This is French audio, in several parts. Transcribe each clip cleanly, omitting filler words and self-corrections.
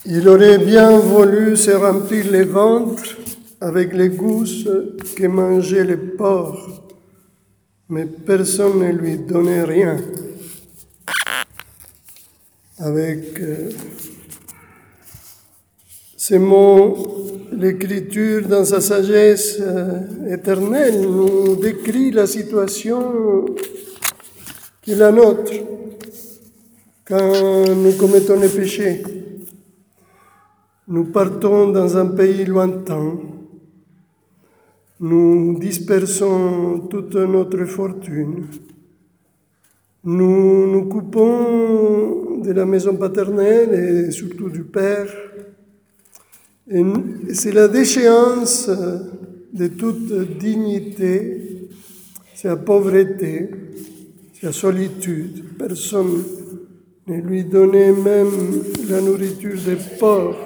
Il aurait bien voulu se remplir les ventres avec les gousses que mangeaient les porcs, mais personne ne lui donnait rien. Avec ces mots, l'Écriture, dans sa sagesse éternelle, nous décrit la situation qui est la nôtre quand nous commettons les péchés. Nous partons dans un pays lointain, nous dispersons toute notre fortune, nous nous coupons de la maison paternelle et surtout du Père. Et c'est la déchéance de toute dignité, c'est la pauvreté, c'est la solitude. Personne ne lui donnait même la nourriture des porcs.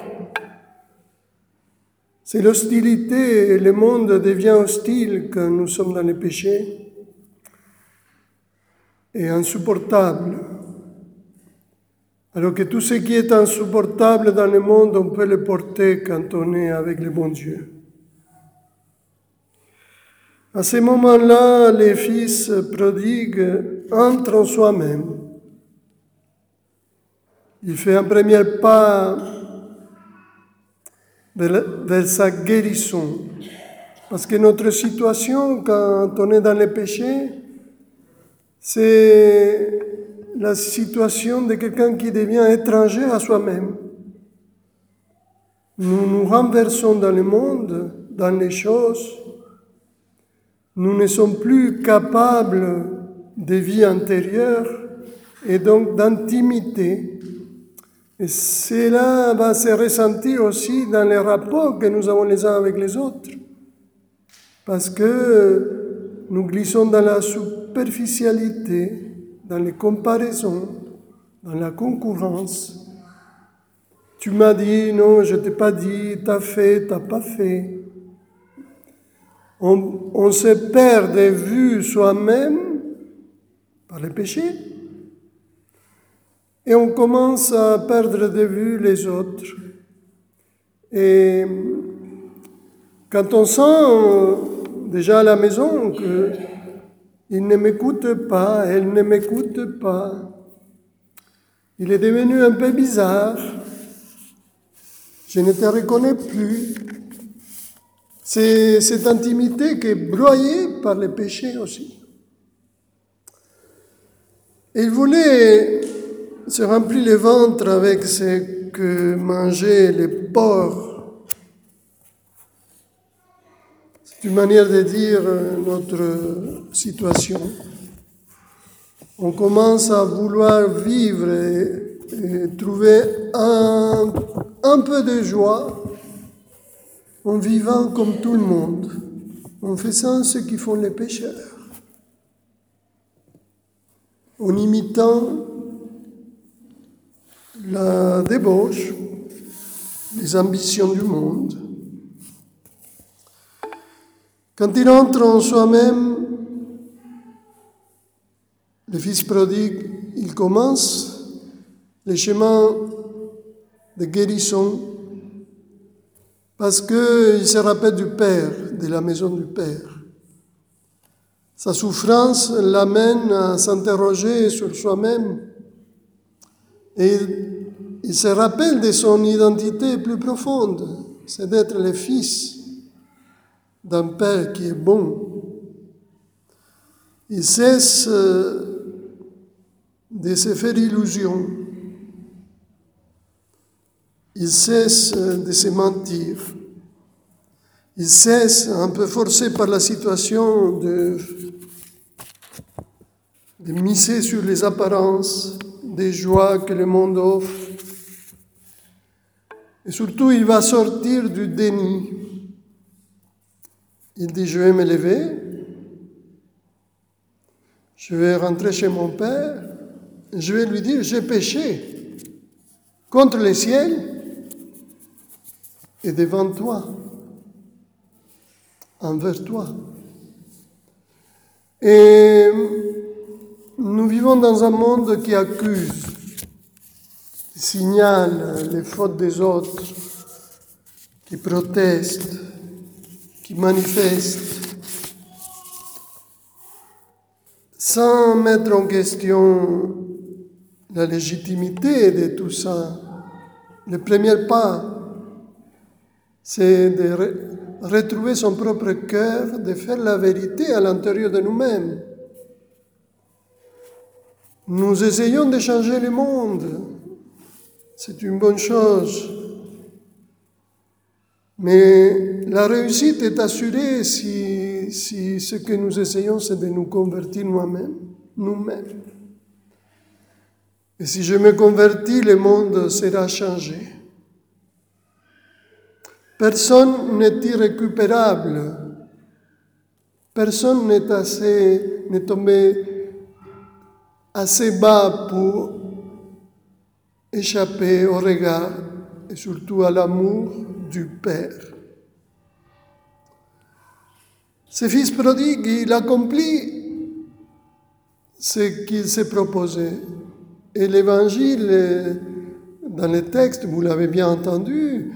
C'est l'hostilité, le monde devient hostile quand nous sommes dans les péchés et insupportable. Alors que tout ce qui est insupportable dans le monde, on peut le porter quand on est avec le bon Dieu. À ce moment-là, le fils prodigue entre en soi-même. Il fait un premier pas vers sa guérison. Parce que notre situation, quand on est dans le péché, c'est la situation de quelqu'un qui devient étranger à soi-même. Nous nous renversons dans le monde, dans les choses. Nous ne sommes plus capables de vie intérieure et donc d'intimité. Et cela va se ressentir aussi dans les rapports que nous avons les uns avec les autres. Parce que nous glissons dans la superficialité, dans les comparaisons, dans la concurrence. Tu m'as dit, non, je ne t'ai pas dit, t'as fait, t'as pas fait. On se perd de vue soi-même par le péché et on commence à perdre de vue les autres. Et quand on sent déjà à la maison qu'il ne m'écoute pas, elle ne m'écoute pas, il est devenu un peu bizarre, je ne te reconnais plus. C'est cette intimité qui est broyée par le péché aussi. Et il voulait se remplir le ventre avec ce que mangeaient les porcs. C'est une manière de dire notre situation. On commence à vouloir vivre et trouver un peu de joie en vivant comme tout le monde, en faisant ce qu'ils font les pécheurs, en imitant la débauche, les ambitions du monde. Quand il entre en soi-même, le fils prodigue, il commence le chemin de guérison parce qu'il se rappelle du Père, de la maison du Père. Sa souffrance l'amène à s'interroger sur soi-même et il se rappelle de son identité plus profonde, c'est d'être le fils d'un Père qui est bon. Il cesse de se faire illusion. Il cesse de se mentir. Il cesse, un peu forcé par la situation, de miser sur les apparences des joies que le monde offre. Et surtout, il va sortir du déni. Il dit, je vais me lever, je vais rentrer chez mon Père, je vais lui dire, j'ai péché contre le ciel et devant toi, envers toi. Et nous vivons dans un monde qui accuse. signale les fautes des autres, qui proteste, qui manifeste, sans mettre en question la légitimité de tout ça. Le premier pas, c'est de retrouver son propre cœur, de faire la vérité à l'intérieur de nous-mêmes. Nous essayons de changer le monde. C'est une bonne chose. Mais la réussite est assurée si ce que nous essayons, c'est de nous convertir nous-mêmes. Et si je me convertis, le monde sera changé. Personne n'est irrécupérable. Personne n'est tombé assez bas pour échapper au regard et surtout à l'amour du Père. Ce fils prodigue, il accomplit ce qu'il s'est proposé. Et l'Évangile, dans le texte, vous l'avez bien entendu,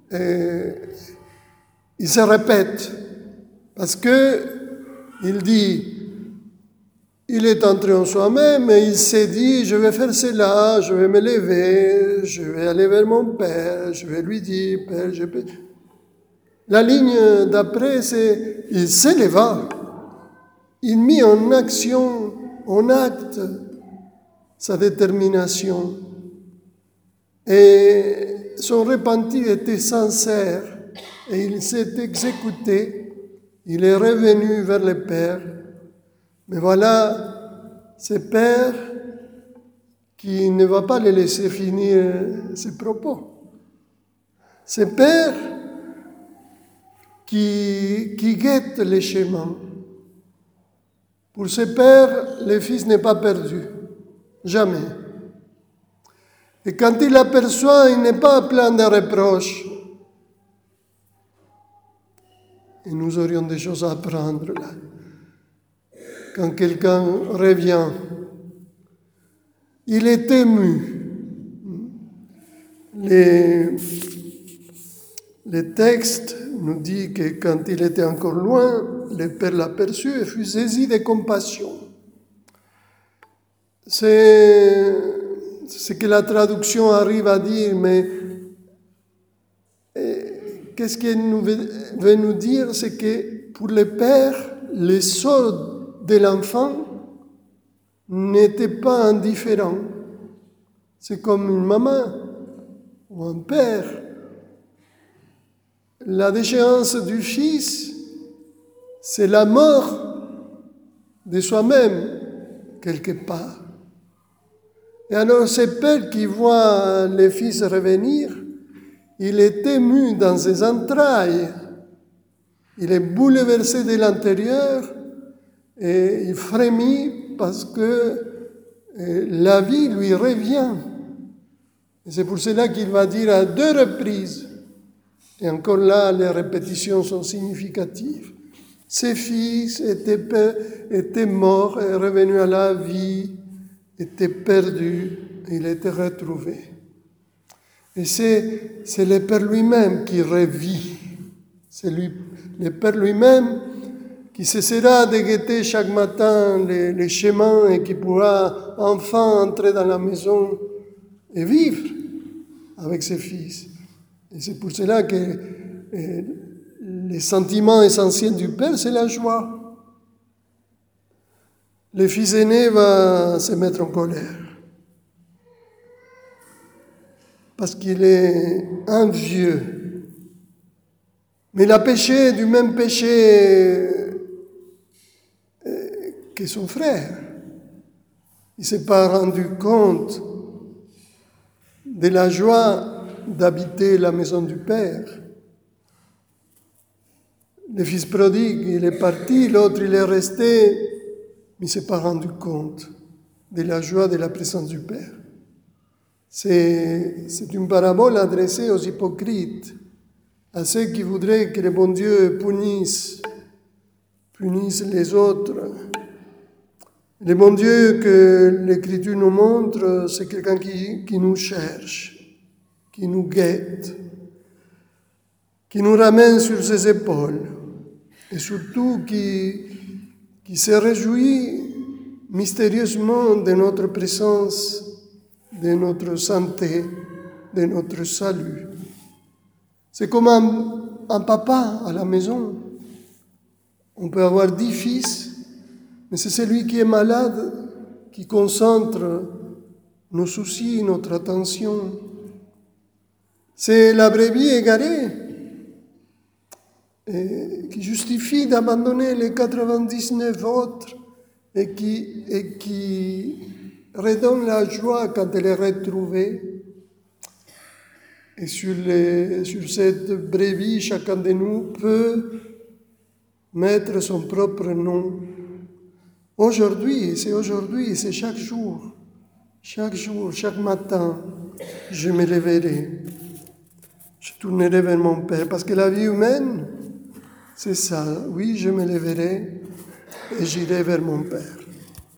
il se répète parce qu'il dit, il est entré en soi-même et il s'est dit, je vais faire cela, je vais me lever, je vais aller vers mon Père, je vais lui dire, Père, je peux... La ligne d'après, c'est, il s'éleva, il mit en action, en acte, sa détermination. Et son repentir était sincère et il s'est exécuté, il est revenu vers le Père. Mais voilà, ce Père qui ne va pas le laisser finir ses propos. Ce Père qui guette les chemins. Pour ce Père, le Fils n'est pas perdu, jamais. Et quand il l'aperçoit, il n'est pas plein de reproches. Et nous aurions des choses à apprendre là. Quand quelqu'un revient, il est ému. Le texte nous dit que quand il était encore loin, le Père l'aperçut et fut saisi de compassion. C'est ce que la traduction arrive à dire, mais qu'est-ce qu'elle veut nous dire? C'est que pour le Père, le sort de l'enfant n'était pas indifférent. C'est comme une maman ou un père. La déchéance du fils, c'est la mort de soi-même, quelque part. Et alors, ce père qui voit le fils revenir, il est ému dans ses entrailles. Il est bouleversé de l'intérieur et il frémit parce que la vie lui revient. Et c'est pour cela qu'il va dire à 2 reprises, et encore là, les répétitions sont significatives. Ses fils étaient morts et revenus à la vie, étaient perdus, il était retrouvé. Et c'est le Père lui-même qui revit. C'est le Père lui-même qui cessera de guetter chaque matin les chemins et qui pourra enfin entrer dans la maison et vivre avec ses fils. Et c'est pour cela que le sentiment essentiel du Père, c'est la joie. Le fils aîné va se mettre en colère parce qu'il est envieux. Mais il a péché du même péché que son frère. Il ne s'est pas rendu compte de la joie d'habiter la maison du Père. Le fils prodigue, il est parti, l'autre, il est resté, mais il ne s'est pas rendu compte de la joie de la présence du Père. C'est une parabole adressée aux hypocrites, à ceux qui voudraient que le bon Dieu punisse les autres Le bon Dieu que l'Écriture nous montre, c'est quelqu'un qui nous cherche, qui nous guette, qui nous ramène sur ses épaules et surtout qui se réjouit mystérieusement de notre présence, de notre santé, de notre salut. C'est comme un papa à la maison. On peut avoir 10 fils, mais c'est celui qui est malade qui concentre nos soucis, notre attention. C'est la brebis égarée qui justifie d'abandonner les 99 autres et qui redonne la joie quand elle est retrouvée. Et sur cette brebis, chacun de nous peut mettre son propre nom. Aujourd'hui, c'est chaque jour, chaque matin, je me lèverai. Je tournerai vers mon Père, parce que la vie humaine, c'est ça. Oui, je me lèverai et j'irai vers mon Père.